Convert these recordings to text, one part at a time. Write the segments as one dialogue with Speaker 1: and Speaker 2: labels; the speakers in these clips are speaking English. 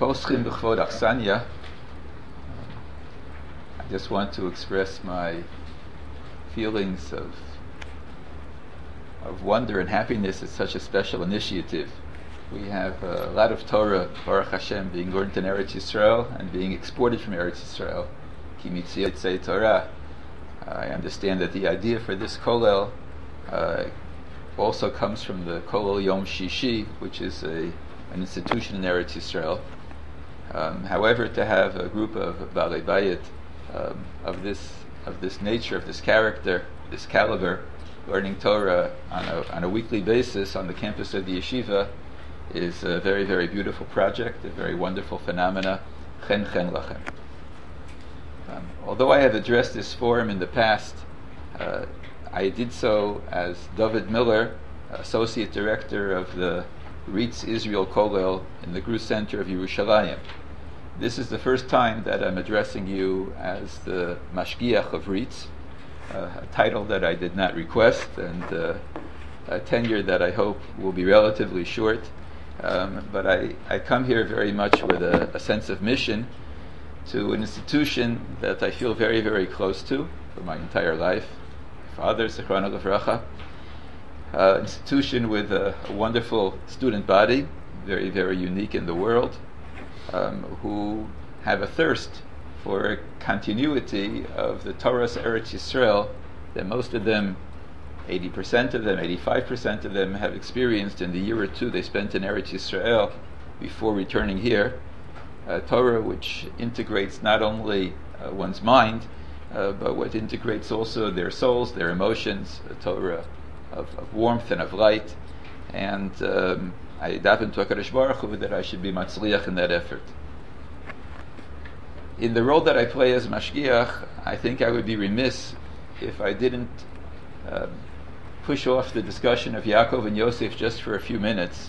Speaker 1: Poschim b'chvod Achsanya. I just want to express my feelings of wonder and happiness at such a special initiative. We have a lot of Torah, Baruch Hashem, being learned in Eretz Yisrael and being exported from Eretz Yisrael. Ki mitzvah yitzei Torah. I understand that the idea for this kollel also comes from the Kollel Yom Shishi, which is an institution in Eretz Yisrael. However, to have a group of Balei Bayit of this nature, of this character, this caliber, learning Torah on a weekly basis on the campus of the yeshiva is a very, very beautiful project, a very wonderful phenomena. Chen chen lachem. Although I have addressed this forum in the past, I did so as David Miller, Associate Director of the RITZ Israel Kollel in the Gru Center of Yerushalayim. This is the first time that I'm addressing you as the Mashgiach of RITZ, a title that I did not request and a tenure that I hope will be relatively short. But I come here very much with a sense of mission to an institution that I feel very, very close to for my entire life. My father, Zichrono Livracha, institution with a wonderful student body, very, very unique in the world, who have a thirst for continuity of the Torah's Eretz Yisrael that most of them, 80% of them, 85% of them have experienced in the year or two they spent in Eretz Yisrael before returning here. Torah which integrates not only one's mind, but what integrates also their souls, their emotions, a Torah of warmth and of light. And I daven to HaKadosh Baruch Hu that I should be matzliach in that effort. In the role that I play as mashgiach, I think I would be remiss if I didn't push off the discussion of Yaakov and Yosef just for a few minutes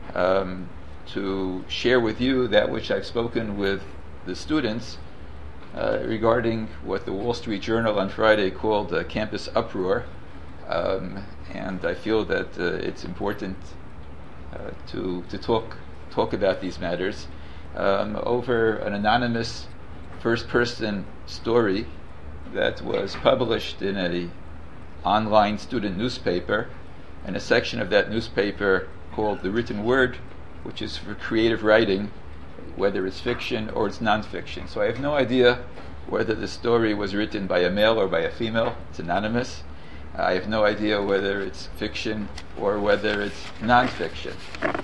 Speaker 1: to share with you that which I've spoken with the students regarding what the Wall Street Journal on Friday called a campus uproar. And I feel that it's important to talk about these matters over an anonymous first-person story that was published in an online student newspaper, and a section of that newspaper called The Written Word, which is for creative writing, whether it's fiction or it's non-fiction. So I have no idea whether the story was written by a male or by a female. It's anonymous. I have no idea whether it's fiction or whether it's non-fiction.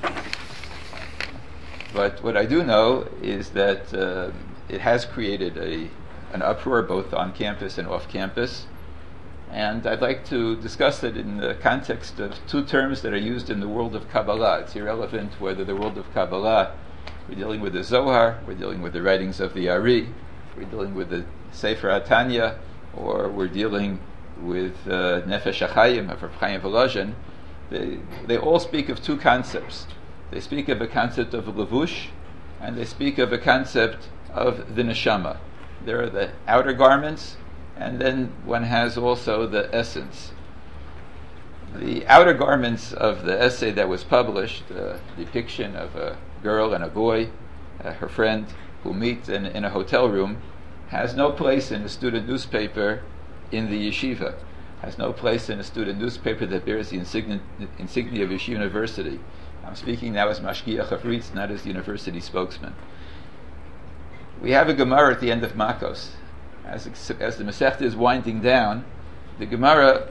Speaker 1: But what I do know is that it has created an uproar both on campus and off campus. And I'd like to discuss it in the context of two terms that are used in the world of Kabbalah. It's irrelevant whether the world of Kabbalah, we're dealing with the Zohar, we're dealing with the writings of the Ari, we're dealing with the Sefer HaTanya, or we're dealing with Nefesh HaChaim of Rav Chaim Volozhin. They all speak of two concepts. They speak of a concept of levush, and they speak of a concept of the neshama. There are the outer garments, and then one has also the essence. The outer garments of the essay that was published, the depiction of a girl and a boy, her friend, who meet in a hotel room, has no place in a student newspaper in the yeshiva, has no place in a student newspaper that bears the insignia of Yeshiva University. I'm speaking now as Mashgiach of RITZ, not as the university spokesman. We have a Gemara at the end of Makos. As the Masechta is winding down, the Gemara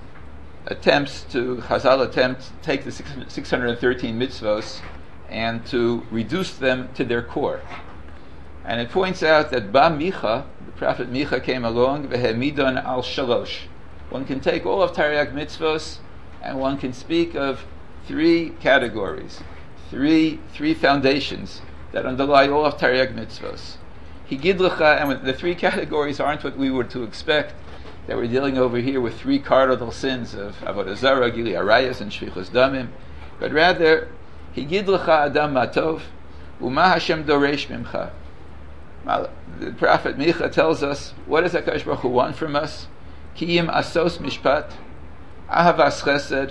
Speaker 1: Chazal attempts to take the 613 mitzvos and to reduce them to their core. And it points out that Ba Micha, the prophet Micha, came along, v'hemidon al shalosh. One can take all of Taryag mitzvos and one can speak of three categories, three foundations that underlie all of Taryag mitzvos. Higidlecha, and the three categories aren't what we were to expect, that we're dealing over here with three cardinal sins of Avodah Zarah, Gili Arayas, and Shvichus Damim, but rather, Higidlecha Adam Matov, Uma Hashem Doresh Mimcha. The prophet Micha tells us, what does HaKadosh Baruch Hu want from us? Kiyim Asos Mishpat, Ahavas Chesed,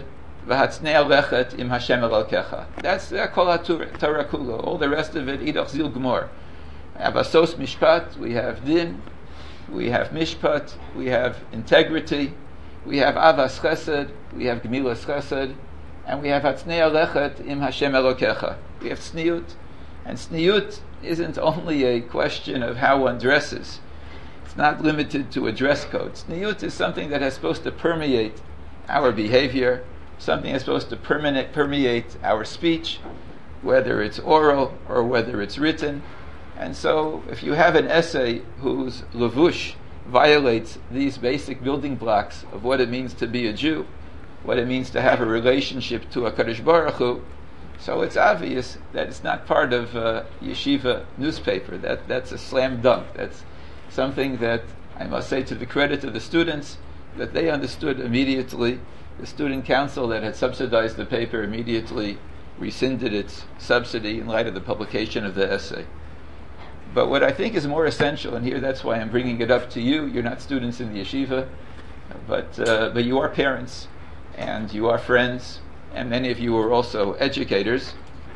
Speaker 1: v'hatznei lechet im Hashem Elokecha. That's kol ha-Torah kula. All the rest of it, idach zil gmor. We have asos mishpat, we have din, we have mishpat, we have integrity, we have avas chesed, we have gemilas chesed, and we have hatznei lechet im Hashem Elokecha. We have tzniut, and tzniut isn't only a question of how one dresses. It's not limited to a dress code. Tzniut is something that is supposed to permeate our behavior, something that's supposed to permeate our speech, whether it's oral or whether it's written. And so, if you have an essay whose levush violates these basic building blocks of what it means to be a Jew, what it means to have a relationship to HaKadosh Baruch Hu, so it's obvious that it's not part of yeshiva newspaper. That's a slam dunk. That's something that I must say to the credit of the students, that they understood immediately. The student council that had subsidized the paper immediately rescinded its subsidy in light of the publication of the essay. But what I think is more essential, and here that's why I'm bringing it up to you, you're not students in the yeshiva, but you are parents, and you are friends, and many of you are also educators.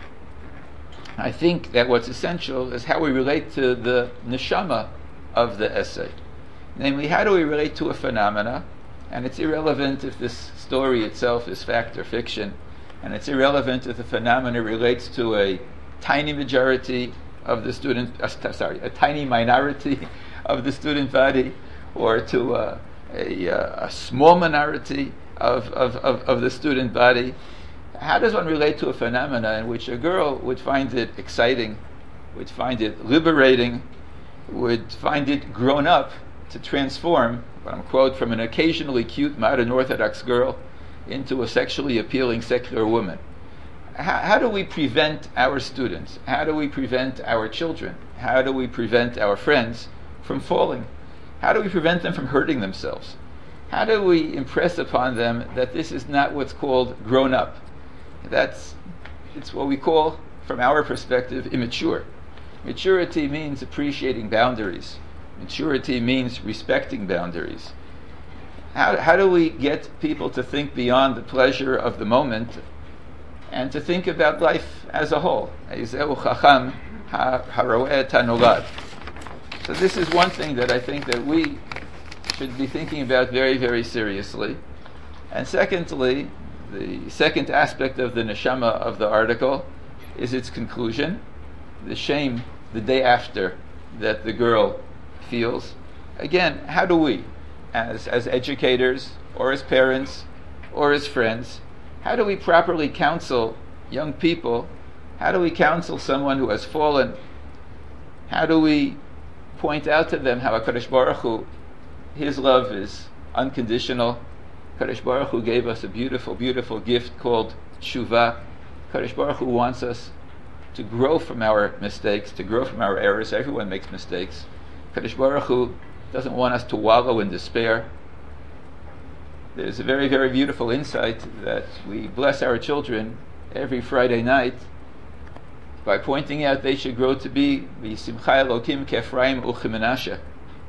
Speaker 1: I think that what's essential is how we relate to the neshama of the essay. Namely, how do we relate to a phenomena? And it's irrelevant if this story itself is fact or fiction, and it's irrelevant if the phenomena relates to a tiny majority of the student, a tiny minority of the student body, or to a small minority of the student body. How does one relate to a phenomena in which a girl would find it exciting, would find it liberating, would find it grown up to transform, quote, from an occasionally cute modern Orthodox girl into a sexually appealing secular woman? How do we prevent our students? How do we prevent our children? How do we prevent our friends from falling? How do we prevent them from hurting themselves? How do we impress upon them that this is not what's called grown up? It's what we call, from our perspective, immature. Maturity means appreciating boundaries. Maturity means respecting boundaries. How do we get people to think beyond the pleasure of the moment and to think about life as a whole? So this is one thing that I think that we should be thinking about very, very seriously. And secondly, the second aspect of the neshama of the article is its conclusion, the shame the day after that the girl feels. Again, how do we, as educators, or as parents, or as friends, how do we properly counsel young people? How do we counsel someone who has fallen? How do we point out to them how HaKadosh Baruch Hu, His love is unconditional? HaKadosh Baruch Hu gave us a beautiful, beautiful gift called tshuva. HaKadosh Baruch Hu wants us to grow from our mistakes, to grow from our errors. Everyone makes mistakes. HaKadosh Baruch Hu doesn't want us to wallow in despair. There's a very, very beautiful insight that we bless our children every Friday night by pointing out they should grow to be V'simcha Elokim K'Ephraim U'Chimenashe.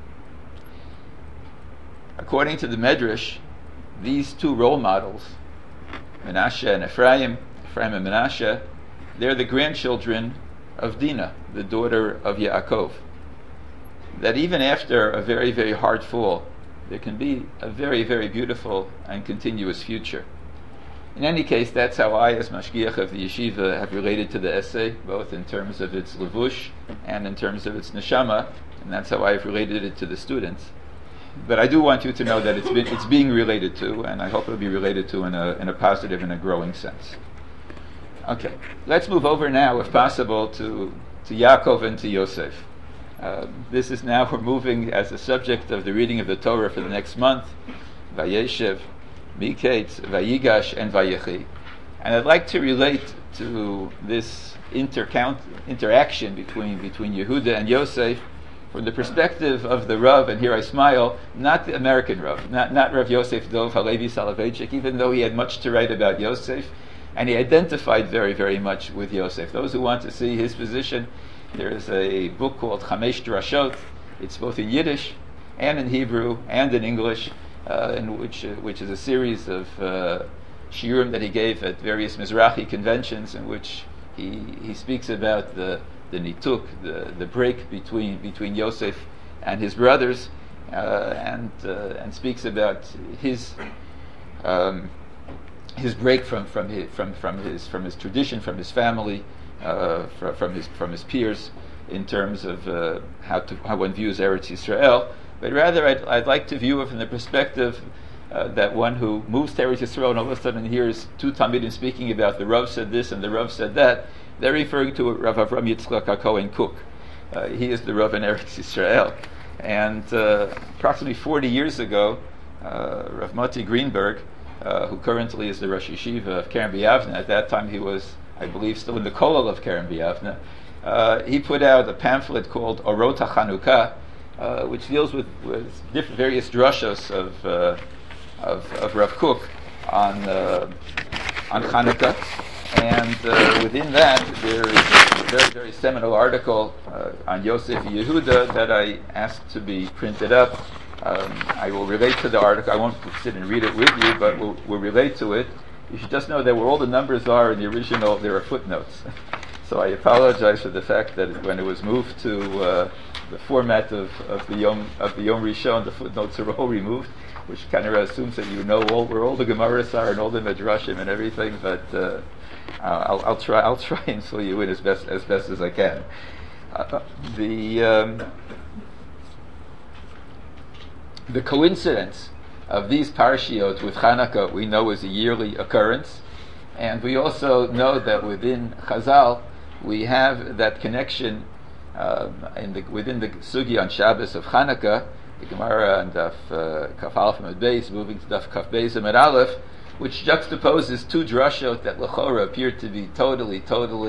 Speaker 1: According to the Medrash, these two role models, Menashe and Ephraim and Menashe, they're the grandchildren of Dinah, the daughter of Yaakov. That even after a very, very hard fall, there can be a very, very beautiful and continuous future. In any case, that's how I, as Mashgiach of the Yeshiva, have related to the essay, both in terms of its levush and in terms of its neshama, and that's how I've related it to the students. But I do want you to know that it's being related to, and I hope it'll be related to in a positive and a growing sense. Okay, let's move over now, if possible, to Yaakov and to Yosef. This is now, we're moving as a subject of the reading of the Torah for the next month, Vayeshev, Miketz, Vayigash, and Vayechi. And I'd like to relate to this interaction between Yehuda and Yosef from the perspective of the Rav, and here I smile, not the American Rav, not Rav Yosef Dov Halevi Soloveitchik, even though he had much to write about Yosef, and he identified very, very much with Yosef. Those who want to see his position, there is a book called Chamesh Drashot. It's both in Yiddish and in Hebrew and in English, which is a series of shiurim that he gave at various Mizrahi conventions, in which he speaks about the nituk, the break between Yosef and his brothers, and speaks about his break from his tradition, from his family, from his peers, in terms of how one views Eretz Yisrael. But rather, I'd like to view it from the perspective that one who moves to Eretz Yisrael and all of a sudden hears two Talmidim speaking about the Rav said this and the Rav said that. They're referring to Rav Avram Yitzchak HaKohen Kook. He is the Rav in Eretz Yisrael. And approximately 40 years ago, Rav Moti Greenberg, who currently is the Rosh Yeshiva of Keren B'Yavneh, at that time he was, I believe, still in the Kollel of Keren B'Yavneh, he put out a pamphlet called Orot HaChanukah, which deals with different various drushos of Rav Kook on Chanukah, and within that there is a very, very seminal article on Yosef Yehuda that I asked to be printed up. I will relate to the article. I won't sit and read it with you, but we'll relate to it. You should just know that where all the numbers are in the original, there are footnotes. So I apologize for the fact that when it was moved to the format of the Yom Rishon, the footnotes are all removed, which kind of assumes that you know where all the Gemaras are and all the Midrashim and everything. But I'll try and fill you in as best as I can. The coincidence of these parshiot with Chanukah we know is a yearly occurrence, and we also know that within Chazal we have that connection within the sugi on Shabbos of Chanukah, the Gemara and Daf Kaf Aleph Amud Beis, moving to Daf Kaf Beis Amud Aleph, which juxtaposes two drashot that L'chora appear to be totally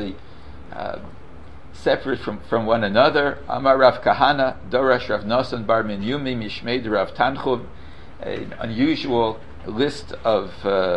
Speaker 1: separate from one another. Amar Rav Kahana, Dorash Rav Nosson Bar Minyumi Mishmei Rav Tanchum, an unusual list of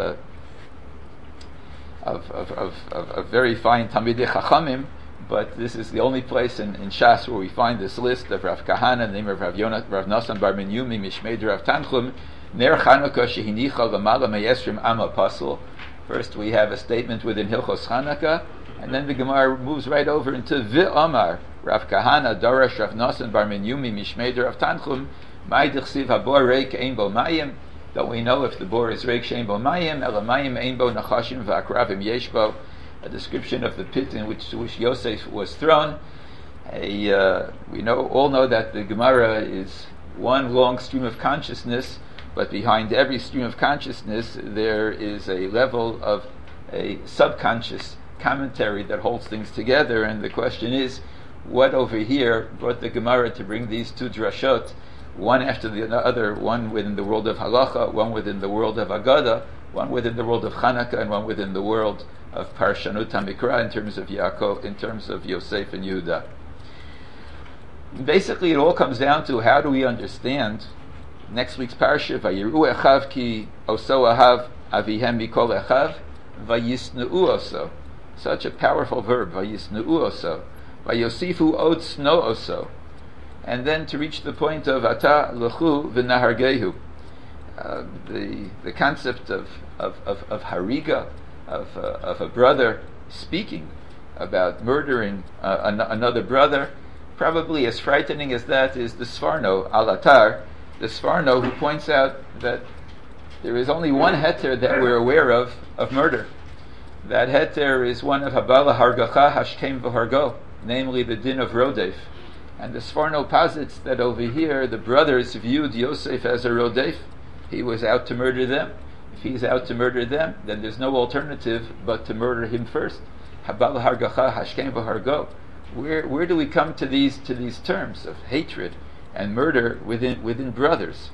Speaker 1: very fine Talmidei Chachamim, but this is the only place in Shas where we find this list of Rav Kahana, the name of Rav Nosson Bar Minyumi Mishmei Rav Tanchum, Ner Chanukah Shehinicha Lamala Meyesrim Ama Pasul. First we have a statement within Hilchos Chanukah, and then the Gemara moves right over into V'Amar Rav Kahana Darash Rav Nosson Bar Minyumi Mishmei Rav Tanchum Mai Dichsiv Habor Reik Ein Bo Mayim. Don't we know if the bor is Reik Shein Bo Mayim Ela Mayim Ein Bo Nachashim V'Akravim Yesh Bo, a description of the pit in which Yosef was thrown. We all know that the Gemara is one long stream of consciousness, but behind every stream of consciousness there is a level of a subconscious commentary that holds things together, and the question is, what over here brought the Gemara to bring these two drashot, one after the other, one within the world of Halacha, one within the world of Agada, one within the world of Chanukah, and one within the world of Parshanut HaMikra, in terms of Yaakov, in terms of Yosef and Yehuda. Basically, it all comes down to how do we understand next week's parsha, Vayiru Echav ki oso ahav avihem mikol echav, Vayisneu oso. Such a powerful verb, Vayisneu oso. Vayosifu ot sno oso. And then to reach the point of Ata lechu v'nahargehu. The concept of hariga, of a brother speaking about murdering another brother, probably as frightening as that is the Sforno al-Atar, the Sforno who points out that there is only one heter that we're aware of murder. That heter is one of Habala Hargacha Hashkem v'Hargo, namely the din of Rodef. And the Sforno posits that over here the brothers viewed Yosef as a Rodef. He was out to murder them. If he's out to murder them, then there's no alternative but to murder him first. Habala Hargacha Hashkem v'Hargo. Where do we come to these terms of hatred and murder within brothers?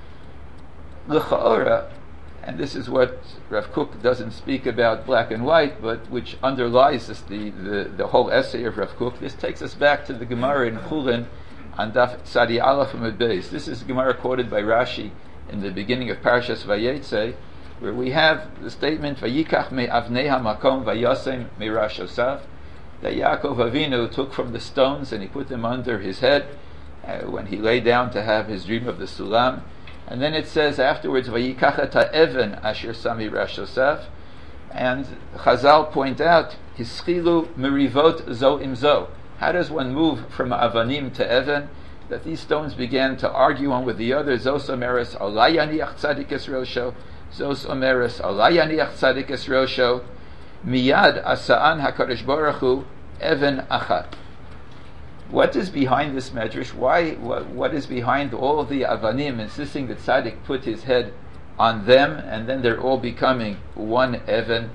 Speaker 1: L'cha'ora, and this is what Rav Kook doesn't speak about black and white, but which underlies the whole essay of Rav Kook. This takes us back to the Gemara in Chulin on Daf Tzadi Aleph Amud Beis. This is Gemara quoted by Rashi in the beginning of Parshas Vayetze, where we have the statement Vayikach me avnei hamakom vayasem meirash osav, that Yaakov Avinu took from the stones and he put them under his head when he lay down to have his dream of the Sulam. And then it says afterwards, Vayikach et ha'even asher sami rash Yosef. And Chazal point out, Hischilu merivot zo im zo. How does one move from avanim to even? That these stones began to argue one with the other. Zos omeres alay yaniach tzadik es rosho. Zos omeres alay yaniach tzadik es rosho. Miyad asa'an HaKadosh Baruch Hu even achat. What is behind this medrash? What is behind all of the avanim insisting that Tzaddik put his head on them and then they're all becoming one even?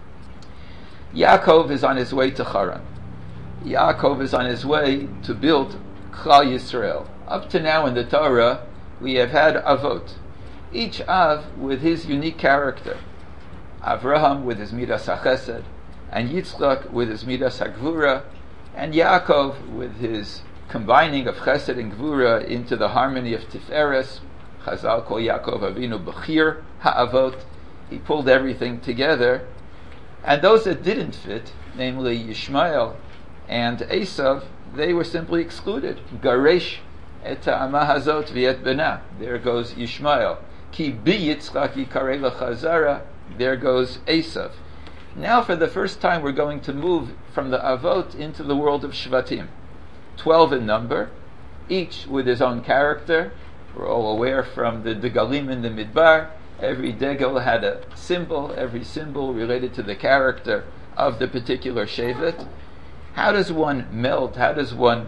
Speaker 1: Yaakov is on his way to Haran. Yaakov is on his way to build Klal Yisrael. Up to now in the Torah, we have had avot, each av with his unique character. Avraham with his midas hachesed, and Yitzchak with his midas hagvura, and Yaakov with his combining of chesed and gvura into the harmony of Tiferes. Chazal call Yaakov Avinu Bechir Ha'avot. He pulled everything together. And those that didn't fit, namely Yishmael and Esav, they were simply excluded. Garesh et ha'amah hazot v'et bena. There goes Yishmael. Ki bi Yitzchak yikarei l'chazara. There goes Esav. Now for the first time we're going to move from the Avot into the world of Shvatim. 12 in number, each with his own character. We're all aware from the Degalim in the Midbar, every Degel had a symbol, every symbol related to the character of the particular Shevet. How does one meld, how does one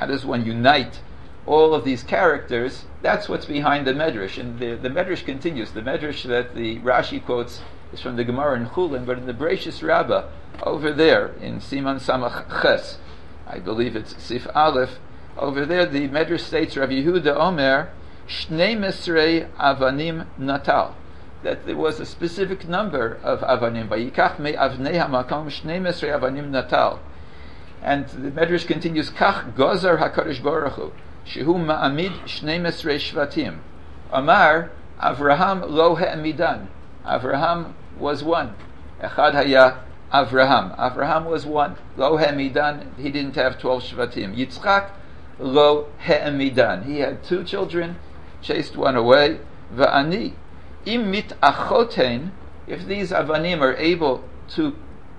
Speaker 1: unite all of these characters? That's what's behind the Medrash. And the Medrash continues. The Medrash that the Rashi quotes is from the Gemara in Chulin, but in the Bereishis Rabbah, over there in Siman Samach Ches, I believe it's Sif Aleph, over there the Medrash states, Rav Yehuda Omer, Shnei Mesrei Avanim Natal, that there was a specific number of Avanim. Vayikach me Avnei HaMakom Shnei Mesrei Avanim Natal. And the Medrash continues, Kach Gozar HaKadosh Baruch Hu, Shehu Ma'amid Shnei Mesrei Shvatim. Amar, Avraham Lo He'emidan. Avraham was one. Echad Haya Avraham. Avraham was one. Lo He'emidan. He didn't have 12 Shvatim. Yitzchak Lo He'emidan. He had 2 children, chased one away. Va'ani. Im mit achotein. If these Avanim are able to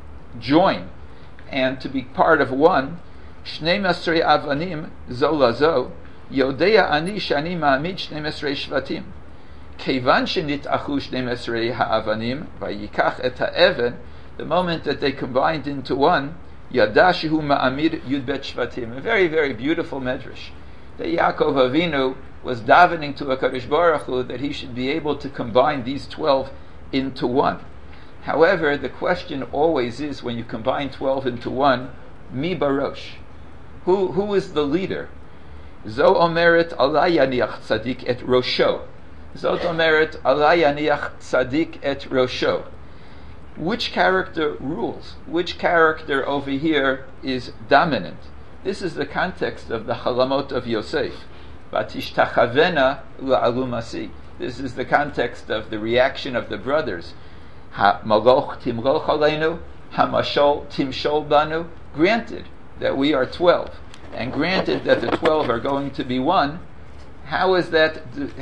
Speaker 1: join and to be part of one, Shnei Mesrei Avanim zo lazo, Yodea ani shani ma'amid Shnei Mesrei Shvatim. Kevan shenit'achu Shnei Mesrei ha'avanim, vayikach et ha'even, the moment that they combined into one, Yada shehu ma'amid Yud Bet Shvatim. A very, very beautiful medrash. That Yaakov Avinu was davening to HaKadosh Baruch Hu that he should be able to combine these 12 into one. However, the question always is, when you combine 12 into one, mi barosh. Who is the leader? Zo omeret alay yaniach tzadik et rosho. Zot omeret alay yaniach tzadik et rosho. Which character rules? Which character over here is dominant? This is the context of the Chalamot of Yosef. Vatishtachavena la'alumasi. This is the context of the reaction of the brothers. Ha-maloch timloch aleinu, ha-mashol timshol banu. Granted that we are 12, and granted that the 12 are going to be one, how is that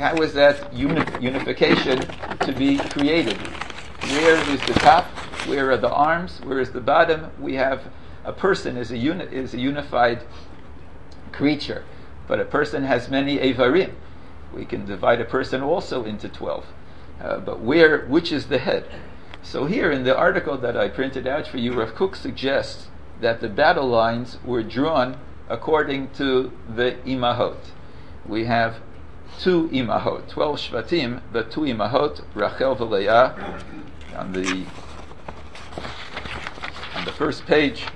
Speaker 1: unification to be created? Where is the top? Where are the arms? Where is the bottom? We have a person is a unified creature, but a person has many evarim. We can divide a person also into 12, but which is the head? So here in the article that I printed out for you, Rav Kook suggests that the battle lines were drawn according to the imahot. We have 2 imahot, 12 shvatim, but 2 imahot, Rachel v'Leah. On the first page,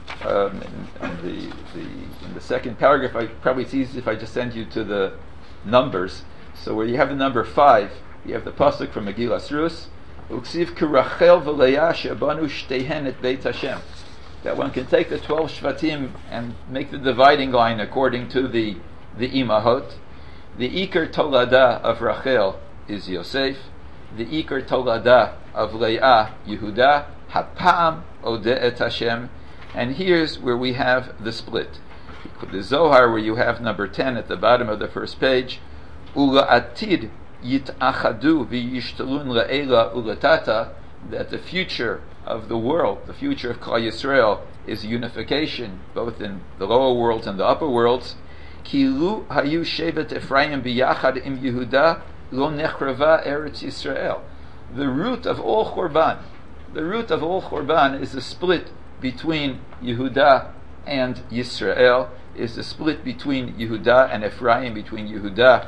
Speaker 1: in the second paragraph, probably it's easy if I just send you to the numbers. So where you have the number 5, you have the pasuk from Megillas Rus, Uksiv Rachel v'Leah shebanu shteihen et Beit Hashem. That one can take the 12 shvatim and make the dividing line according to the imahot. The Iker Tolada of Rachel is Yosef. The Iker Tolada of Leah, Yehuda. Hapam Odeh et Hashem. And here's where we have the split. The Zohar, where you have number 10 at the bottom of the first page. Ula atid yit'achadu v'yishtalun la'ela ulatata, that the future of the world, the future of Klal Yisrael, is unification, both in the lower worlds and the upper worlds. Kilu hayu shevet Ephraim biyachad im Yehuda lo nechrava Eretz Yisrael. The root of all Churban is the split between Yehuda and Yisrael, is the split between Yehuda and Ephraim, between Yehuda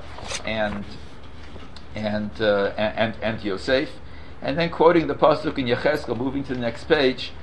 Speaker 1: and Yosef. And then quoting the pasuk in Yechezkel, moving to the next page,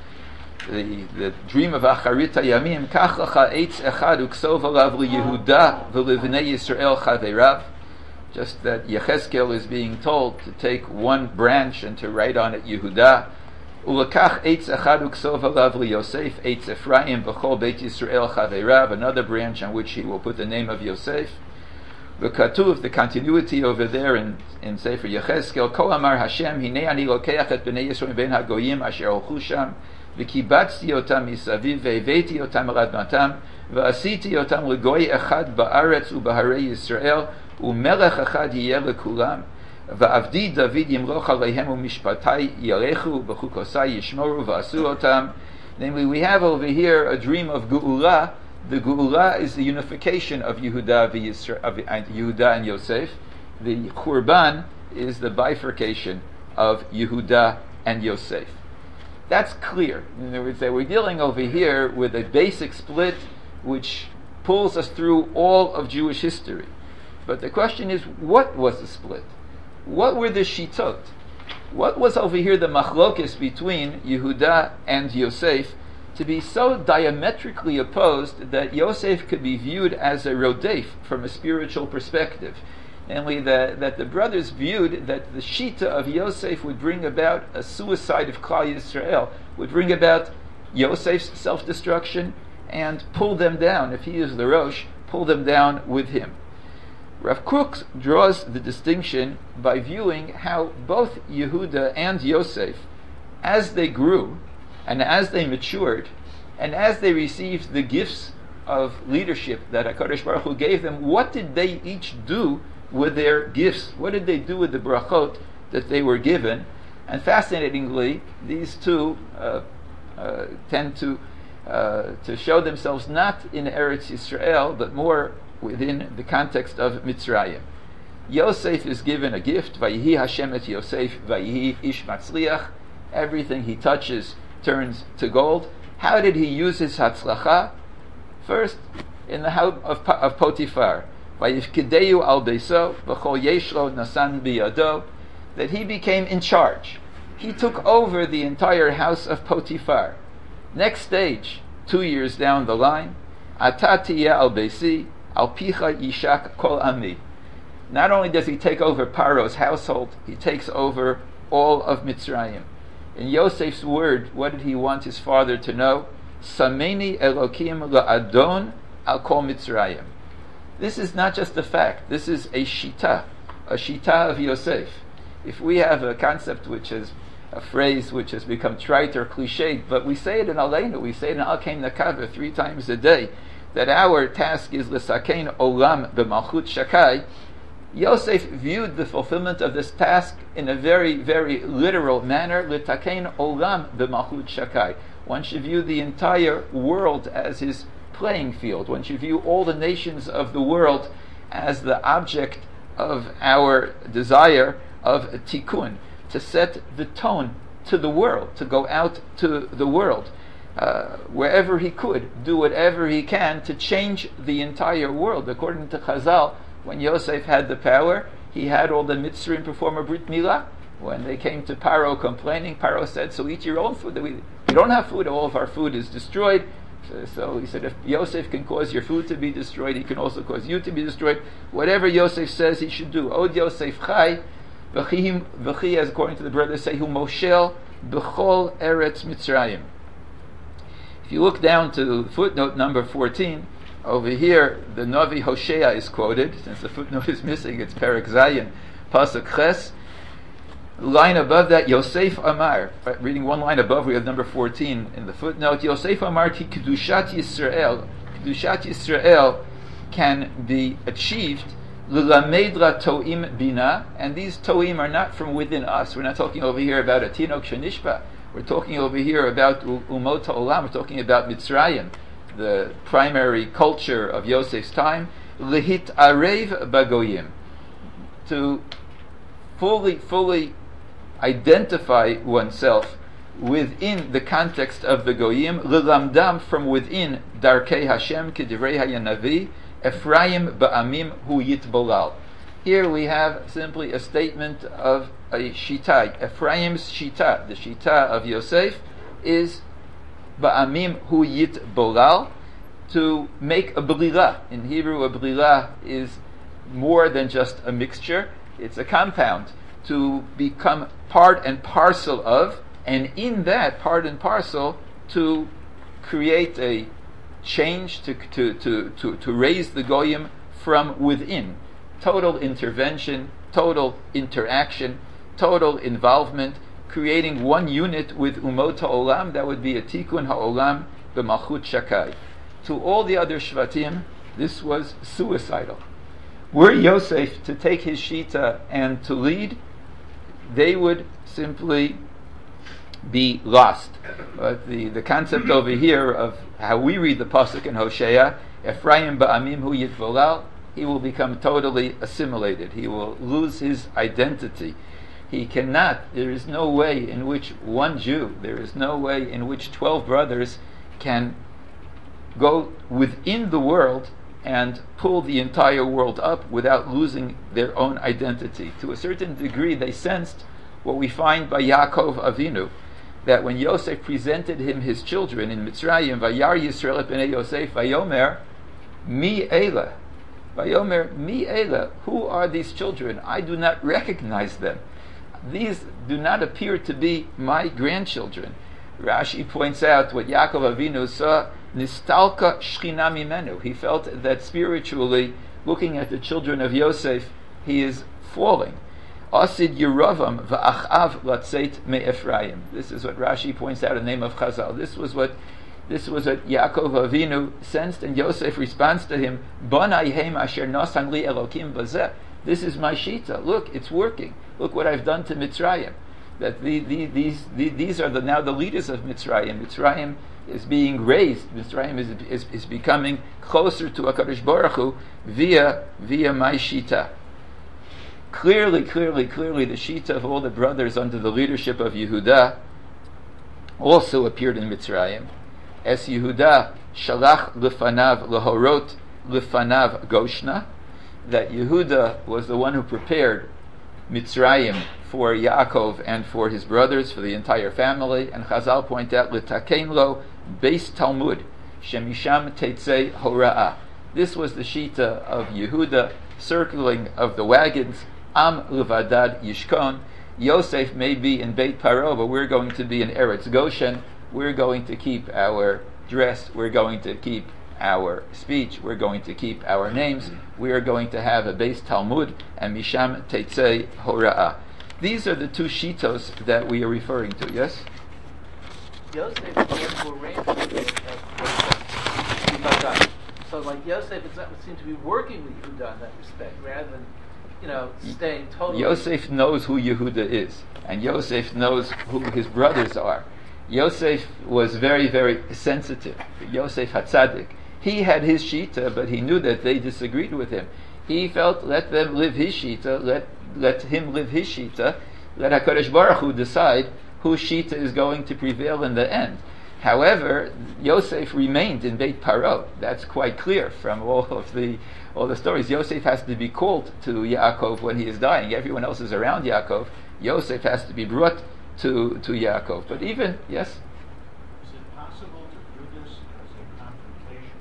Speaker 1: the dream of Acharit Hayamim, Kach lecha eitz echad uksov alav liYehuda v'livnei Yisrael chaverav. Just that Yechezkel is being told to take one branch and to write on it Yehuda. Ulekach eitz echad uksov alav liYosef eitz Ephraim v'chol beit Yisrael chaverav, another branch on which he will put the name of Yosef. The Katuv, the continuity over there in Sefer Yechezkel, Ko amar Hashem, Hinei ani lokeach et bnei Yisrael ben hagoyim asher holchu sham, v'kibatzti otam misaviv, ve'eveti otam al admatam, v'asiti otam legoy echad ba'aretz u'baharei Yisrael, u'melech echad yiyeh lekulam, v'avdi David yimloch aleihem u'mishpatai yalechu, v'chukosai yishmoru v'asu otam. Namely, we have over here a dream of Geula. The Geula is the unification of Yehuda and Yosef. The Churban is the bifurcation of Yehuda and Yosef. That's clear. In other words, that we're dealing over here with a basic split which pulls us through all of Jewish history. But the question is, what was the split? What were the shitot? What was over here the machlokes between Yehuda and Yosef to be so diametrically opposed that Yosef could be viewed as a rodef from a spiritual perspective? Namely, that the brothers viewed that the shita of Yosef would bring about a suicide of Klal Yisrael, would bring about Yosef's self-destruction and pull them down. If he is the Rosh, pull them down with him. Rav Kook draws the distinction by viewing how both Yehuda and Yosef, as they grew, and as they matured, and as they received the gifts of leadership that HaKadosh Baruch Hu gave them, what did they each do with their gifts? What did they do with the brachot that they were given? And fascinatingly, these two tend to show themselves not in Eretz Yisrael, but more within the context of Mitzrayim. Yosef is given a gift, Vayihi Hashem et Yosef, Vayihi Ish Matzliach. Everything he touches turns to gold. How did he use his hatzlacha? First, in the house of Potiphar, Vayifkideyu al beiso v'chol yeshlo nasan biyado, that he became in charge. He took over the entire house of Potiphar. Next stage, 2 years down the line, Atatiya al beisi al picha yishak kol ami. Not only does he take over Paro's household, he takes over all of Mitzrayim. In Yosef's word, what did he want his father to know? Sameni Elokim la'adon al kol Mitzrayim. This is not just a fact. This is a shita of Yosef. If we have a concept which is a phrase which has become trite or cliched, but we say it in Aleinu, we say it in Al Kain Nakava 3 times a day, that our task is l'sakein olam b'malchut shakai. Yosef viewed the fulfillment of this task in a very, very literal manner. L'takein olam b'malchut shakai. One should view the entire world as his playing field. One should view all the nations of the world as the object of our desire of tikkun, to set the tone to the world, to go out to the world. Wherever he could, do whatever he can to change the entire world. According to Chazal, when Yosef had the power, he had all the Mitzrayim perform a Brit Milah. When they came to Paro complaining, Paro said, so eat your own food. We don't have food, all of our food is destroyed. So he said, if Yosef can cause your food to be destroyed, he can also cause you to be destroyed. Whatever Yosef says, he should do. Od Yosef Chai, v'chi, as according to the brothers say, hu moshel b'chol eretz Mitzrayim. If you look down to footnote number 14, over here, the Navi Hosea is quoted. Since the footnote is missing, it's Perek Zayin, Pasuk Ches. Line above that, Yosef Amar. Reading one line above, we have number 14 in the footnote. Yosef Amar ki Kedushat Yisrael. Kedushat Yisrael can be achieved L'lamedra to'im bina, and these to'im are not from within us. We're not talking over here about a tinok shenishpa. We're talking over here about umot ha'olam. We're talking about Mitzrayim, the primary culture of Yosef's time. Lehit arev bagoyim, to fully identify oneself within the context of the goyim. L'lamdam, from within darkei Hashem k'divrei hayanavi. Ephraim ba'amim hu yitbolal. Here we have simply a statement of a shita. Ephraim's shita, the shita of Yosef, is ba'amim hu yitbolal, to make a blila. In Hebrew, a blila is more than just a mixture. It's a compound to become part and parcel of, and in that part and parcel to create a change, to raise the goyim from within. Total intervention, total interaction, total involvement, creating one unit with umot ha'olam. That would be a tikkun ha'olam b'malchut shakai. To all the other shvatim, this was suicidal. Were Yosef to take his shita and to lead, they would simply be lost. But the concept over here of how we read the pasuk in Hosea, Ephraim ba'amim hu yitvolal, he will become totally assimilated. He will lose his identity. He cannot, there is no way in which one Jew, there is no way in which 12 brothers can go within the world and pull the entire world up without losing their own identity. To a certain degree, they sensed what we find by Yaakov Avinu, that when Yosef presented him his children in Mitzrayim, Vayar Yisrael et bnei Yosef, Vayomer, Mi Eila. Vayomer, Mi Eila. Who are these children? I do not recognize them. These do not appear to be my grandchildren. Rashi points out what Yaakov Avinu saw, Nistalka Shchina Mimenu. He felt that spiritually, looking at the children of Yosef, he is falling. Asid Yeravam va'achav latzeit me'Ephraim. This is what Rashi points out in the name of Chazal. This was what Yaakov Avinu sensed, and Yosef responds to him, Bonai heim asher nosan li Elokim bazeh. This is my shita. Look, it's working. Look what I've done to Mitzrayim. That these are now the leaders of Mitzrayim. Mitzrayim is being raised. Mitzrayim is becoming closer to HaKadosh Baruch Hu via my shita. Clearly, the shita of all the brothers under the leadership of Yehuda also appeared in Mitzrayim. As Yehuda shalach lefanav lahorot lefanav goshna, that Yehuda was the one who prepared Mitzrayim for Yaakov and for his brothers, for the entire family. And Chazal point out, l'takein lo beis Talmud, shemisham teitzei hora'ah. This was the shita of Yehuda, circling of the wagons. Am levadad yishkon. Yosef may be in Beit Paro, but we're going to be in Eretz Goshen. We're going to keep our dress. We're going to keep our speech. We're going to keep our names. We are going to have a Beis Talmud and Misham Teitzei Hora'ah. These are the two shitos that we are referring to, yes?
Speaker 2: Yosef so like Yosef would seem to be working with Yehuda in that respect, rather than staying totally.
Speaker 1: Yosef knows who Yehuda is, and Yosef knows who his brothers are. Yosef was very, very sensitive. Yosef HaTzadik. He had his shita, but he knew that they disagreed with him. He felt, let them live his shita, let him live his shita, let HaKadosh Baruch Hu decide whose shita is going to prevail in the end. However, Yosef remained in Beit Paro. That's quite clear from all the stories. Yosef has to be called to Yaakov when he is dying. Everyone else is around Yaakov. Yosef has to be brought to Yaakov. But even, yes?
Speaker 3: Is it possible to do this as a confrontation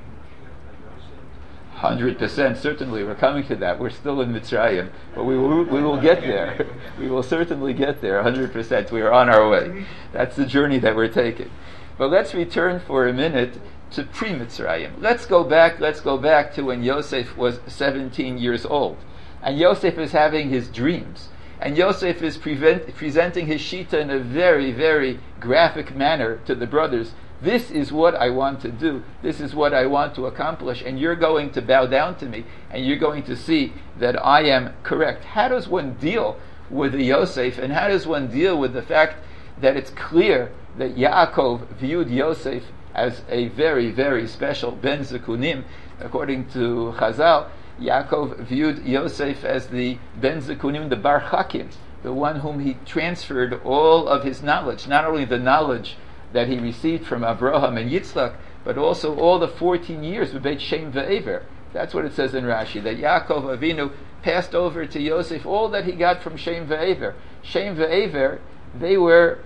Speaker 3: between Shech and Yosef?
Speaker 1: 100%, certainly. We're coming to that. We're still in Mitzrayim. But we will get there. We will certainly get there, 100%. We are on our way. That's the journey that we're taking. But let's return for a minute to pre-Mitzrayim. Let's go back to when Yosef was 17 years old. And Yosef is having his dreams. And Yosef is presenting his shita in a very, very graphic manner to the brothers. this is what I want to do, this is what I want to accomplish, and you're going to bow down to me, and you're going to see that I am correct. How does one deal with the Yosef, and how does one deal with the fact that it's clear that Yaakov viewed Yosef as a very, very special Ben Zekunim? According to Chazal, Yaakov viewed Yosef as the Ben Zekunim, the Bar Chakim, the one whom he transferred all of his knowledge, not only the knowledge that he received from Abraham and Yitzchak, but also all the 14 years with Beit Shem Ve'ever. That's what it says in Rashi, that Yaakov Avinu passed over to Yosef all that he got from Shem Ve'ever. Shem Ve'ever, they were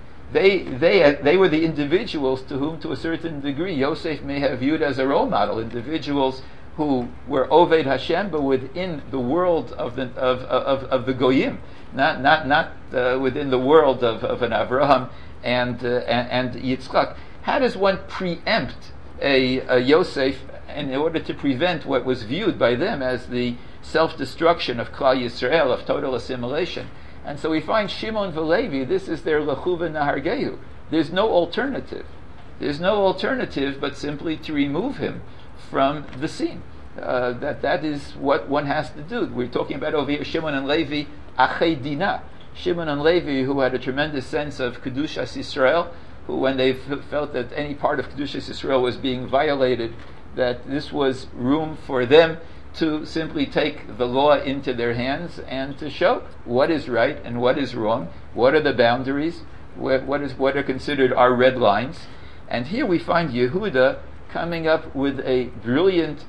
Speaker 1: the individuals to whom, to a certain degree, Yosef may have viewed as a role model, individuals who were Oved Hashem, but within the world of the Goyim, not within the world of an Avraham and Yitzchak. How does one preempt a Yosef in order to prevent what was viewed by them as the self-destruction of Klal Yisrael, of total assimilation? And so we find Shimon Velevi, this is their Lechuva Nahargehu. There's no alternative. There's no alternative but simply to remove him from the scene. That is what one has to do. We're talking about over here Shimon and Levi, Achei Dinah. Shimon and Levi, who had a tremendous sense of Kedushas Yisrael, who when they felt that any part of Kedushas Yisrael was being violated, that this was room for them to simply take the law into their hands and to show what is right and what is wrong, what are the boundaries, what are considered our red lines. And here we find Yehuda coming up with a brilliant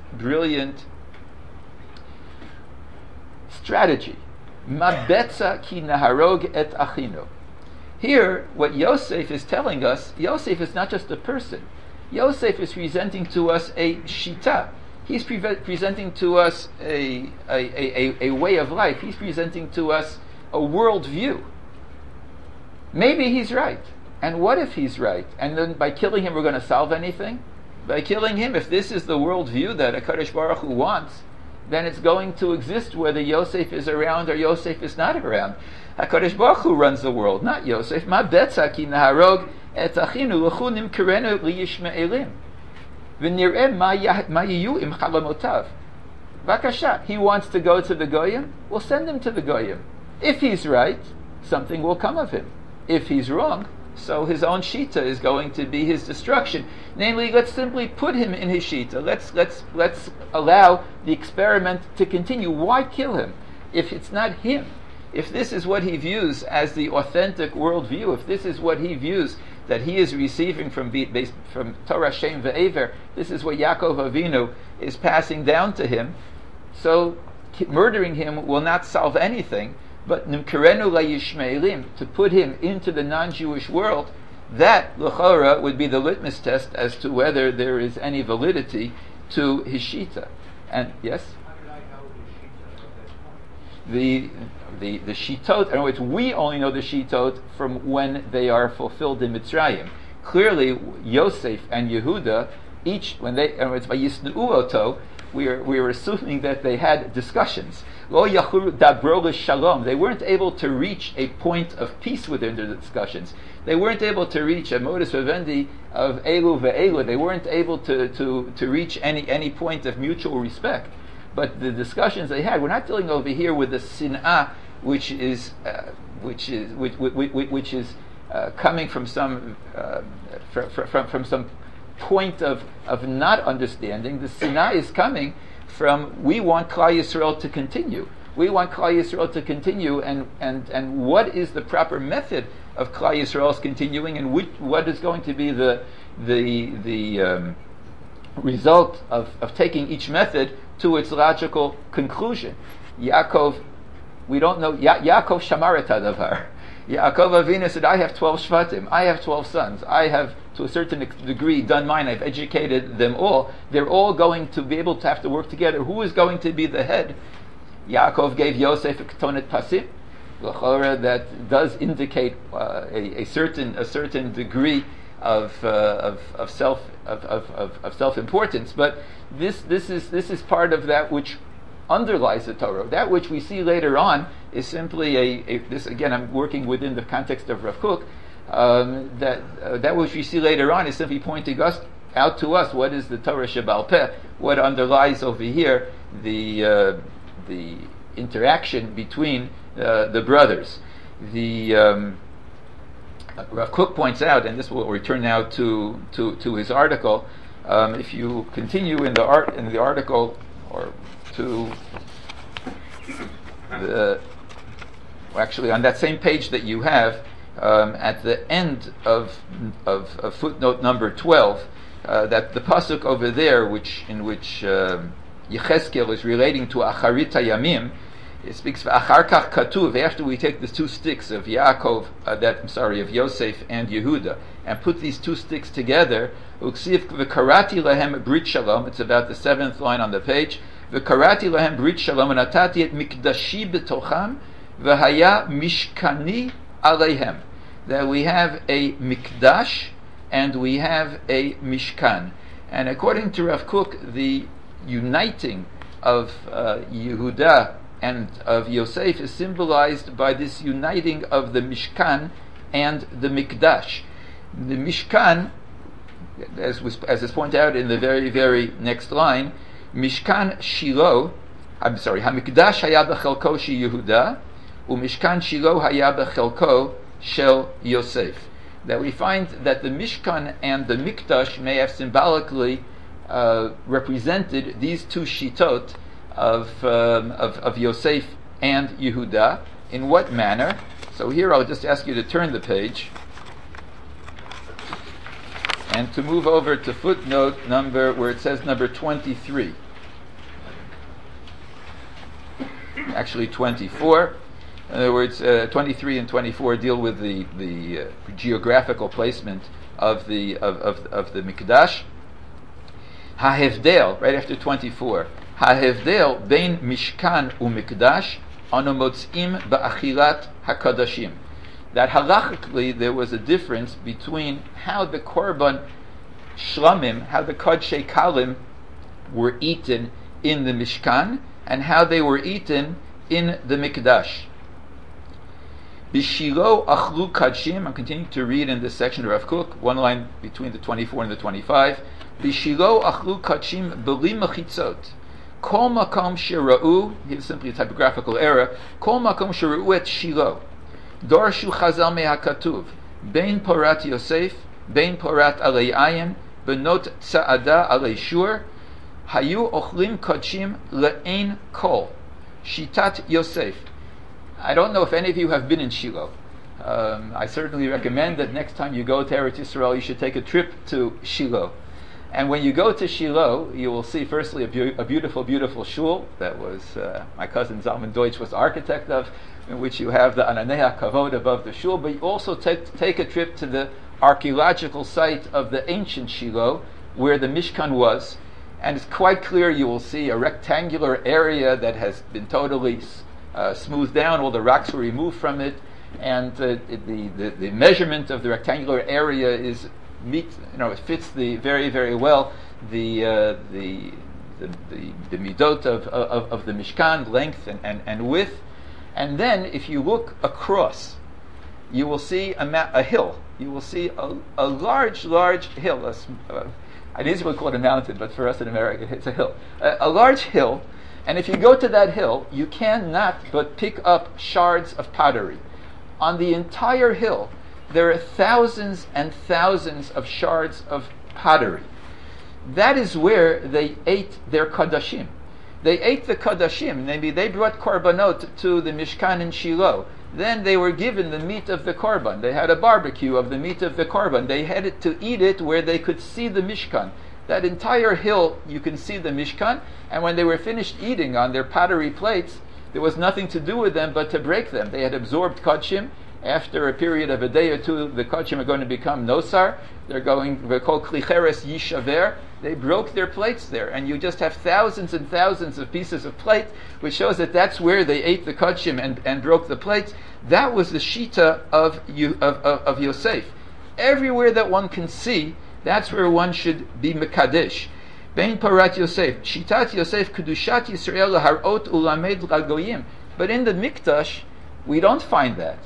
Speaker 1: strategy. Mabetza ki naharog et achino. Here, what Yosef is telling us, Yosef is not just a person. Yosef is presenting to us a shita. He's presenting to us a way of life. He's presenting to us a worldview. Maybe he's right. And what if he's right? And then by killing him, we're going to solve anything? By killing him, if this is the worldview that HaKadosh Baruch Hu wants, then it's going to exist whether Yosef is around or Yosef is not around. HaKadosh Baruch Hu runs the world, not Yosef. Ma betza ki naharog et achinu l'chu nimkerenu liyishme'elim. V'nir'eh ma yiyu im chalamotav. Vakasha, he wants to go to the Goyim, we'll send him to the Goyim. If he's right, something will come of him. If he's wrong, so his own shita is going to be his destruction. Namely, let's simply put him in his shita. Let's allow the experiment to continue. Why kill him if it's not him? If this is what he views as the authentic worldview, if this is what he views that he is receiving from Torah Shem Ve'ever, this is what Yaakov Avinu is passing down to him, so murdering him will not solve anything. But nimkerenu la'yishme'elim, to put him into the non-Jewish world, that l'chora would be the litmus test as to whether there is any validity to his shita. And yes,
Speaker 3: How did I know the shita at that point?
Speaker 1: the shitot. In other words, we only know the shitot from when they are fulfilled in Mitzrayim. Clearly, Yosef and Yehuda, each when they, in other words, by Yisneu Oto, we are assuming that they had discussions. Lo yachuru dabro shalom. They weren't able to reach a point of peace within the discussions. They weren't able to reach a modus vivendi of elu ve'elu. They weren't able to reach any point of mutual respect. But the discussions they had, we're not dealing over here with the sin'ah, which is coming from some from some point of not understanding. The sin'ah is coming from, we want Klal Yisrael to continue. We want Klal Yisrael to continue, and what is the proper method of Klal Yisrael's continuing, and what is going to be the result of taking each method to its logical conclusion. Yaakov, we don't know. Yaakov shamar et hadavar. Yaakov Avinu said, I have 12 shvatim, I have 12 sons, I have to a certain degree done mine, I've educated them all. They're all going to be able to have to work together. Who is going to be the head? Yaakov gave Yosef a ketonet pasim, that does indicate a certain degree of self-importance. But this is part of that which underlies the Torah. That which we see later on is simply this again, I'm working within the context of Rav Kook, that which we see later on is simply pointing out to us what is the Torah Sheba'al Peh, what underlies over here the interaction between the brothers. Rav Kook points out, and this will return now to his article. If you continue in the article, or to actually on that same page that you have, at the end of footnote number 12, that the pasuk over there, in which Yechezkel is relating to Acharit Hayamim, it speaks of Achar Kach Katuv. After we take the two sticks of Yaakov, of Yosef and Yehuda, and put these two sticks together, Uksiv v'karati lahem brit shalom. It's about the 7th line on the page. V'karati lahem brit shalom, and atati et mikdashi b'tocham, v'haya mishkani aleihem. That we have a mikdash and we have a mishkan. And according to Rav Kook, the uniting of Yehuda and of Yosef is symbolized by this uniting of the Mishkan and the Mikdash. The Mishkan, as is pointed out in the very, very next line, Mishkan Shiloh, Hamikdash haya b'chelko shi Yehuda, u'Mishkan Shiloh haya b'chelko shel Yosef. That we find that the Mishkan and the Mikdash may have symbolically represented these two shitot of Yosef and Yehuda. In what manner? So here I'll just ask you to turn the page and to move over to footnote where it says number 23. Actually 24. In other words, 23 and 24 deal with the geographical placement of the Mikdash. Hahevdel, right after 24. Hahevdel bein Mishkan u'Mikdash anu motzim ba'achilat hakadashim. That halachically there was a difference between how the korban shlamim, how the kodshei kalim were eaten in the Mishkan, and how they were eaten in the Mikdash. Bishilo achlu kadshim. I'm continuing to read in this section of Rav Kook, one line between the 24 and the 25. Bishilo achlu kadshim beli mechitzot. Kol makom shera'u. Here's simply a typographical error. Kol makom shera'u et Shilo. Dorshu chazal mehakatuv. Bein porat Yosef, bein porat alei ayin, benot tza'ada alei shur. Hayu ochlim kadshim le'ein kol. Shitat Yosef. I don't know if any of you have been in Shiloh. I certainly recommend that next time you go to Eretz Yisrael, you should take a trip to Shiloh. And when you go to Shiloh, you will see firstly a beautiful, beautiful shul that was my cousin Zalman Deutsch was the architect of, in which you have the Ananei HaKavod above the shul, but you also take a trip to the archaeological site of the ancient Shiloh, where the Mishkan was, and it's quite clear you will see a rectangular area that has been totally smoothed down, all the rocks were removed from it, and the measurement of the rectangular area it fits very, very well the midot of the Mishkan, length and width. And then if you look across, you will see a hill. You will see a large hill. I didn't even call it a mountain, but for us in America, it's a hill. A large hill. And if you go to that hill, you cannot but pick up shards of pottery. On the entire hill, there are thousands and thousands of shards of pottery. That is where they ate their kadashim. They ate the kadashim. Maybe they brought korbanot to the Mishkan in Shiloh. Then they were given the meat of the korban. They had a barbecue of the meat of the korban. They had to eat it where they could see the Mishkan. That entire hill, you can see the Mishkan, and when they were finished eating on their pottery plates, there was nothing to do with them but to break them. They had absorbed kodshim. After a period of a day or two, the kodshim are going to become nosar. They're called klicheres yishaver. They broke their plates there, and you just have thousands and thousands of pieces of plate, which shows that that's where they ate the kodshim and broke the plates. That was the shita of Yosef. Everywhere that one can see, that's where one should be mekadesh. Bein parat Yosef, shitat Yosef kedushat Yisrael laharot ulamed lagoyim. But in the Mikdash, we don't find that.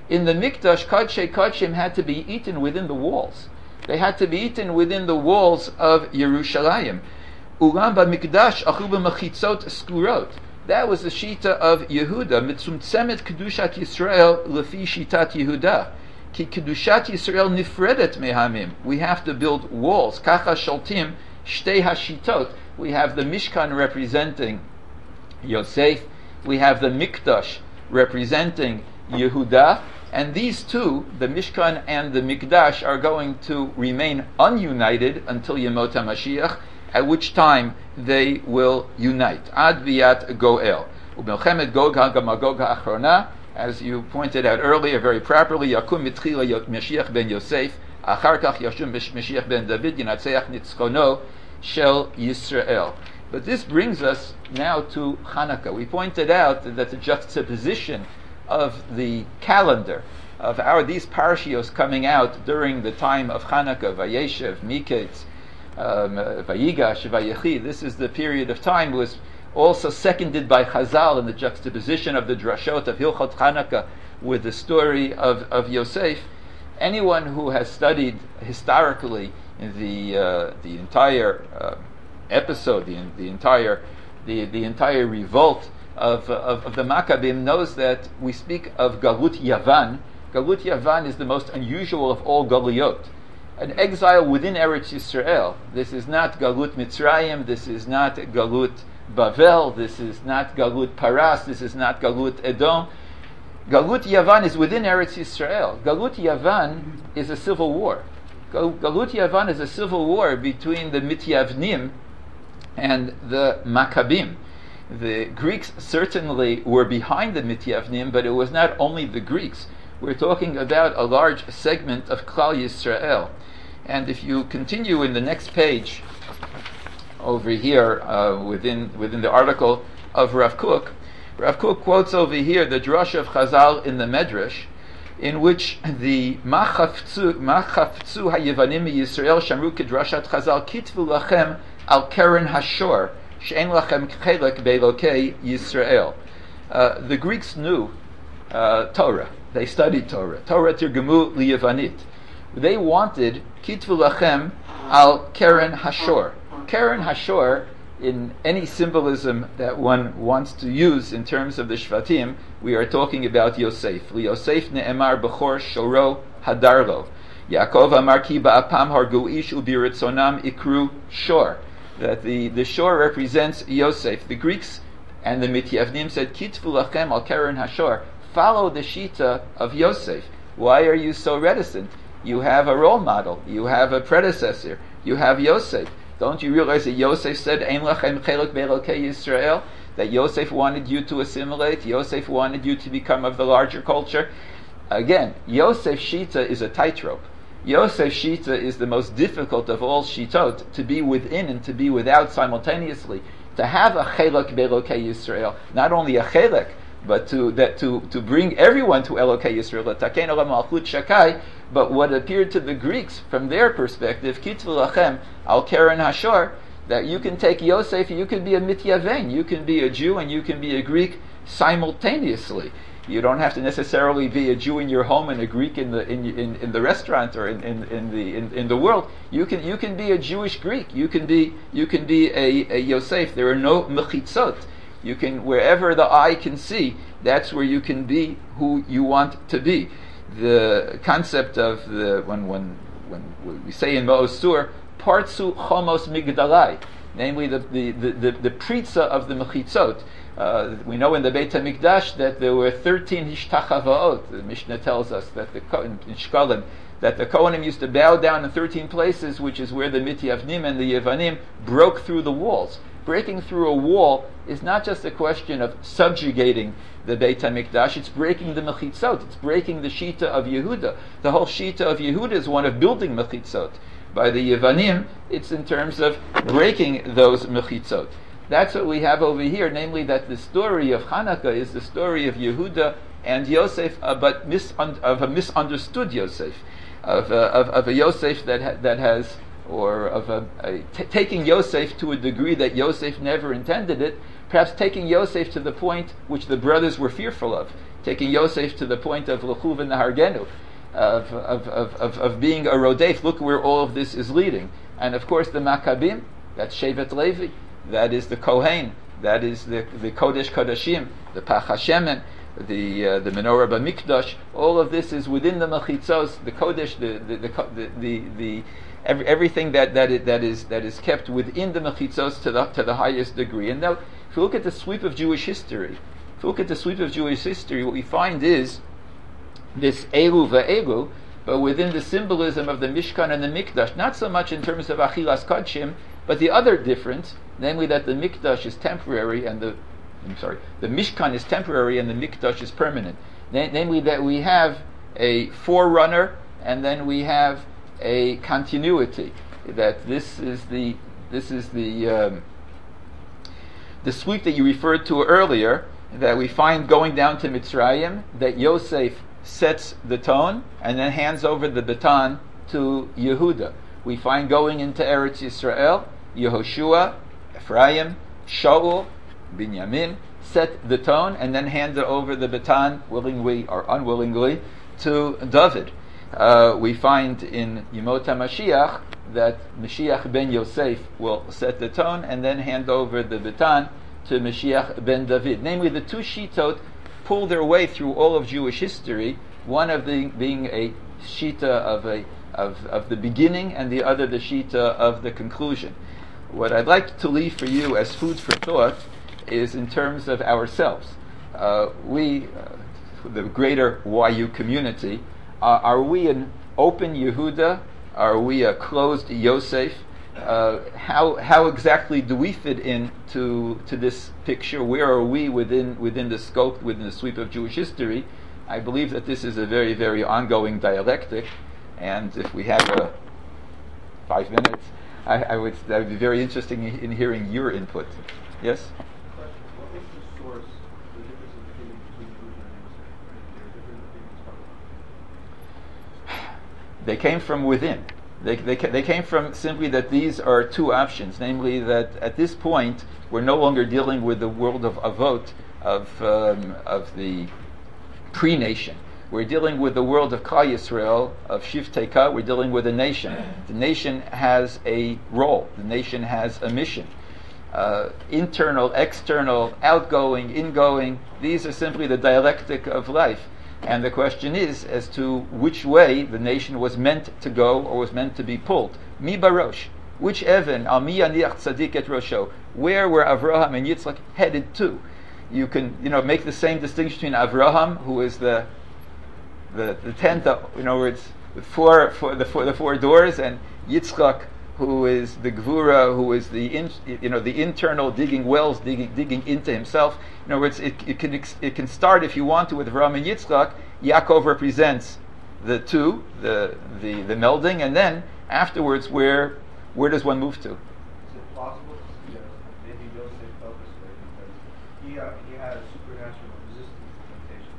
Speaker 1: In the Mikdash, Kodshei Kodshim had to be eaten within the walls. They had to be eaten within the walls of Yerushalayim. Ulam b'Mikdash achu b'mechitzot skurot. That was the shita of Yehuda. Mitzumtzemet kedushat Yisrael lefi shitat Yehuda. Ki kedushat Yisrael nifredet mehamim. We have to build walls. Kacha sholtim shtei hashitot. We have the Mishkan representing Yosef. We have the Mikdash representing Yehuda. And these two, the Mishkan and the Mikdash, are going to remain ununited until Yemot HaMashiach, at which time they will unite. Ad Viat Goel. U'Melchemet Gog HaGamagog HaAchrona, as you pointed out earlier very properly, Yakum Mitchila Mashiach ben Yosef, Achar Kach Yashum Mashiach ben David, Yinatzeach Nitzchono Shel Yisrael. But this brings us now to Hanukkah. We pointed out that the juxtaposition of the calendar of these parshios coming out during the time of Hanukkah, Vayeshev, Miketz, Vayigash, Vayechi. This is the period of time was also seconded by Chazal in the juxtaposition of the drashot of Hilchot Hanukkah with the story of Yosef. Anyone who has studied historically the entire episode, the entire revolt of the Maccabim knows that we speak of Galut Yavan. Galut Yavan is the most unusual of all Galuyot. An exile within Eretz Yisrael. This is not Galut Mitzrayim, this is not Galut Bavel, this is not Galut Paras, this is not Galut Edom. Galut Yavan is within Eretz Yisrael. Galut Yavan is a civil war. Galut Yavan is a civil war between the Mityavnim and the Maccabim. The Greeks certainly were behind the Mityavnim, but it was not only the Greeks. We're talking about a large segment of Klal Yisrael. And if you continue in the next page over here within the article of Rav Kook quotes over here the Drush of Chazal in the Medrash, in which the Machafzu Hayevanim Yisrael Shamru Kedrashat Chazal Kitvu Lachem Al Keren Hashor She'en Lachem Chelek Be'elokei Yisrael. The Greeks knew Torah. They studied Torah. Torah Tirgemu Liyavanit. They wanted Kitvu Lachem Al Keren Hashor. Keren Hashor, in any symbolism that one wants to use in terms of the Shvatim, we are talking about Yosef. Li Yosef ne'emar b'chor shoro hadarlo. Yaakov amar ki ba'apam hargu ish ubiritzonam ikru shor. That the shor represents Yosef. The Greeks and the Mityavnim said, Kitvu lachem al keren hashor. Follow the shita of Yosef. Why are you so reticent? You have a role model. You have a predecessor. You have Yosef. Don't you realize that Yosef said, Ein lachem chelek be'elokei Yisrael? That Yosef wanted you to assimilate. Yosef wanted you to become of the larger culture. Again, Yosef shita is a tightrope. Yosef shita is the most difficult of all shitot, to be within and to be without simultaneously. To have a chelek be'elokei Yisrael, not only a chelek, but to bring everyone to Elokei Yisrael, Taken Olam Malchut Shakai. But what appeared to the Greeks, from their perspective, Kitvu Lachem Al Keren Hashor, that you can take Yosef, you can be a Mityaven, you can be a Jew and you can be a Greek simultaneously. You don't have to necessarily be a Jew in your home and a Greek in the restaurant or in the world. You can be a Jewish Greek. You can be a Yosef. There are no mechitzot. You can, wherever the eye can see, that's where you can be who you want to be. The concept of when we say in Maoz Sur, partsu chomos migdalai, namely the pritza of the mechitzot. We know in the Beit HaMikdash that there were 13 hishtachavaot. The Mishnah tells us that in Shkalim, that the Kohanim used to bow down in 13 places, which is where the Mityavnim and the Yevanim broke through the walls. Breaking through a wall is not just a question of subjugating the Beit HaMikdash, it's breaking the mechitzot, it's breaking the shita of Yehuda. The whole shita of Yehuda is one of building mechitzot. By the Yevanim, it's in terms of breaking those mechitzot. That's what we have over here, namely that the story of Hanukkah is the story of Yehuda and Yosef, but of a misunderstood Yosef, of a Yosef that has, or of taking Yosef to a degree that Yosef never intended it, perhaps taking Yosef to the point which the brothers were fearful of, taking Yosef to the point of L'chuv Nahargenu, of being a rodef. Look where all of this is leading. And of course the Maccabim, that's Shevet Levi, that is the Kohen, that is the Kodesh Kodashim, the Pach HaShemen, the Menorah B'Mikdash. All of this is within the Mechitzos, the Kodesh, everything that is kept within the Mechitzos to the highest degree. And now, if you look at the sweep of Jewish history, what we find is this Elu Va'elu, but within the symbolism of the Mishkan and the Mikdash, not so much in terms of Achilas Kodshim, but the other difference, namely that the Mikdash is temporary and the Mishkan is temporary and the Mikdash is permanent. Namely that we have a forerunner and then we have a continuity. That this is the sweep that you referred to earlier, that we find going down to Mitzrayim, that Yosef sets the tone and then hands over the baton to Yehuda. We find going into Eretz Yisrael, Yehoshua, Ephraim, Shaul, Binyamin set the tone and then handed over the baton, willingly or unwillingly, to David. We find in Yemot HaMashiach that Mashiach ben Yosef will set the tone and then hand over the baton to Mashiach ben David. Namely, the two Shitot pull their way through all of Jewish history, one of being a Shita of the beginning and the other the Shita of the conclusion. What I'd like to leave for you as food for thought is in terms of ourselves. We, the greater YU community, are we an open Yehuda? Are we a closed Yosef? How exactly do we fit into this picture? Where are we within the scope, within the sweep of Jewish history? I believe that this is a very, very ongoing dialectic, and if we have 5 minutes, that would be very interesting in hearing your input. Yes?
Speaker 3: What was the source, the differences between Yehuda and Yosef? There are different opinions from them.
Speaker 1: They came from within. They came from simply that these are two options, namely that at this point we're no longer dealing with the world of Avot, of the pre-nation. We're dealing with the world of Klal Yisrael, of Shivtei Ka. We're dealing with a nation. The nation has a role. The nation has a mission. Internal, external, outgoing, ingoing, these are simply the dialectic of life. And the question is as to which way the nation was meant to go or was meant to be pulled. Mi barosh. Which Evan, al mi yaniach tzadik et rosho. Where were Avraham and Yitzchak headed to? You can, make the same distinction between Avraham, who is the tent, where it's with the four doors, and Yitzchak, who is the Gvura, who is the internal digging wells, digging into himself. In other words, it can start, if you want to, with Avraham and Yitzchak. Yaakov represents the two, the melding, and then afterwards, where does one move to?
Speaker 3: Is it plausible to suggest that maybe Yosef felt this way because he had a supernatural resistance to temptation,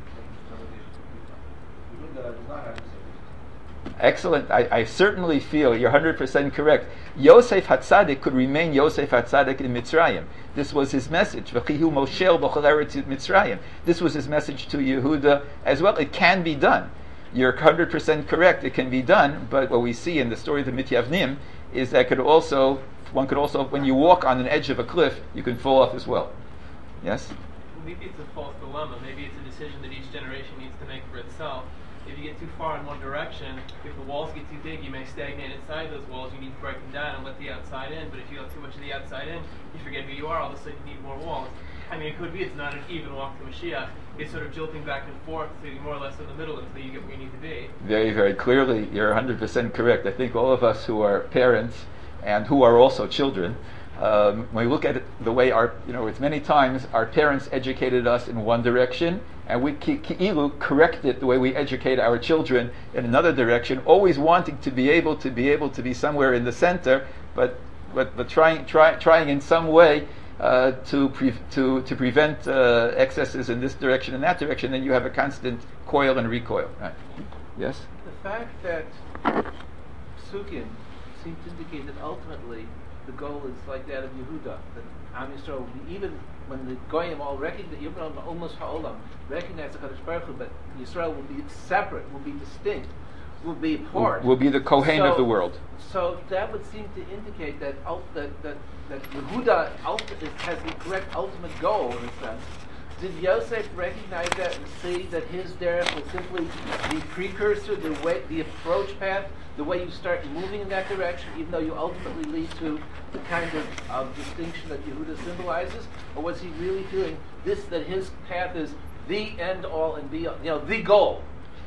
Speaker 3: Yehuda does not have the same resistance.
Speaker 1: Excellent. I certainly feel you're 100% correct. Yosef HaTzadik could remain Yosef HaTzadik in Mitzrayim. This was his message. V'chihu Moshel b'chol eretz Mitzrayim. This was his message to Yehuda as well. It can be done. You're 100% correct. It can be done. But what we see in the story of the Mityavnim is that one could also, when you walk on an edge of a cliff, you can fall off as well. Yes?
Speaker 4: Maybe it's a false dilemma. Maybe it's a decision that each generation needs to make for itself. If you get too far in one direction, if the walls get too big, you may stagnate inside those walls. You need to break them down and let the outside in. But if you let too much of the outside in, you forget who you are. All of a sudden, you need more walls. I mean, it could be it's not an even walk to Mashiach. It's sort of jolting back and forth, so you're more or less in the middle until you get where you need to be.
Speaker 1: Very, very clearly, you're 100% correct. I think all of us who are parents and who are also children, when we look at it the way it's many times our parents educated us in one direction, and we correct it the way we educate our children in another direction, always wanting to be able to be somewhere in the center, but trying in some way to prevent excesses in this direction and that direction. Then you have a constant coil and recoil. Right. Yes.
Speaker 2: The fact that Psukim seem to indicate that ultimately the goal is like that of Yehuda, that Am Yisrael, even when the Goyim all recognize, even on almost Ha'olam, recognize the Kadosh Baruch Hu, but Yisrael will be separate, will be distinct, will be apart.
Speaker 1: Will be the Kohen of the world.
Speaker 2: So that would seem to indicate that that Yehuda has the correct ultimate goal in a sense. Did Yosef recognize that and see that his derech was simply the precursor, the approach path, the way you start moving in that direction, even though you ultimately lead to the kind of distinction that Yehuda symbolizes? Or was he really feeling this, that his path is the end all and be, the goal?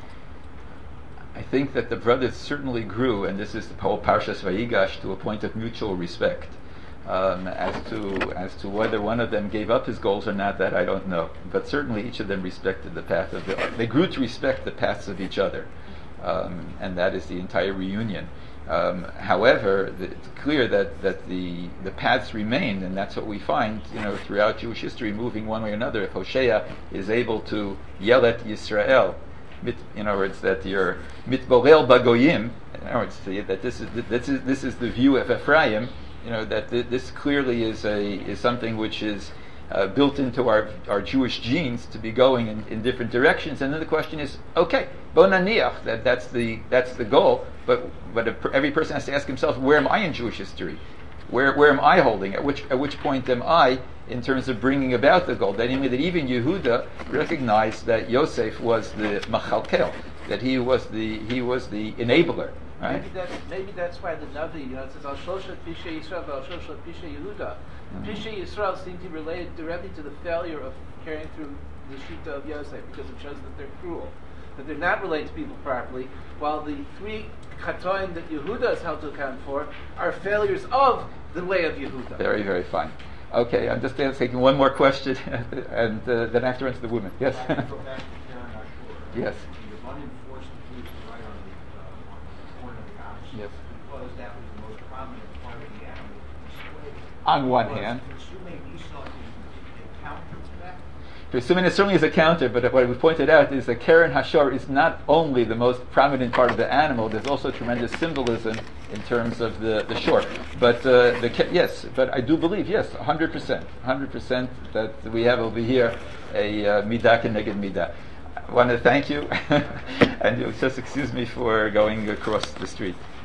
Speaker 1: I think that the brothers certainly grew, and this is the whole Parshas Vayigash, to a point of mutual respect. As to whether one of them gave up his goals or not, that I don't know. But certainly each of them respected the path of they grew to respect the paths of each other, and that is the entire reunion. However, it's clear that the paths remained, and that's what we find, throughout Jewish history, moving one way or another. If Hosea is able to yell at Yisrael, in other words, that you're mitborel bagoyim, in other words, that this is the view of Ephraim. That this clearly is something which is built into our Jewish genes to be going in different directions. And then the question is, okay, bo naniach, that's the goal. But every person has to ask himself, where am I in Jewish history? Where am I holding? At which point am I in terms of bringing about the goal? That even Yehuda recognized that Yosef was the machalkel, that he was the enabler. Right?
Speaker 2: Maybe that's why the Navi, it says Al Shoshet Pishay Yisrael, Al Shoshet Pishay Yehuda. Pishay Yisrael seem to be related directly to the failure of carrying through the Shita of Yosef, because it shows that they're cruel, that they're not related to people properly, while the three Chatoim that Yehuda is held to account for are failures of the way of Yehuda.
Speaker 1: Very, very fine. Okay, I'm just taking one more question, and then I have to answer the women. Yes. Yes. Yes.
Speaker 3: Because that was the most prominent part of the animal display.
Speaker 1: On one hand.
Speaker 3: Presuming Esau is a counter to that?
Speaker 1: Presuming it certainly is a counter, but what we pointed out is that Keren Hashor is not only the most prominent part of the animal, there's also tremendous symbolism in terms of the shore. But yes, but I do believe, 100% that we have over here a midah keneged midah. I want to thank you, and you'll just excuse me for going across the street.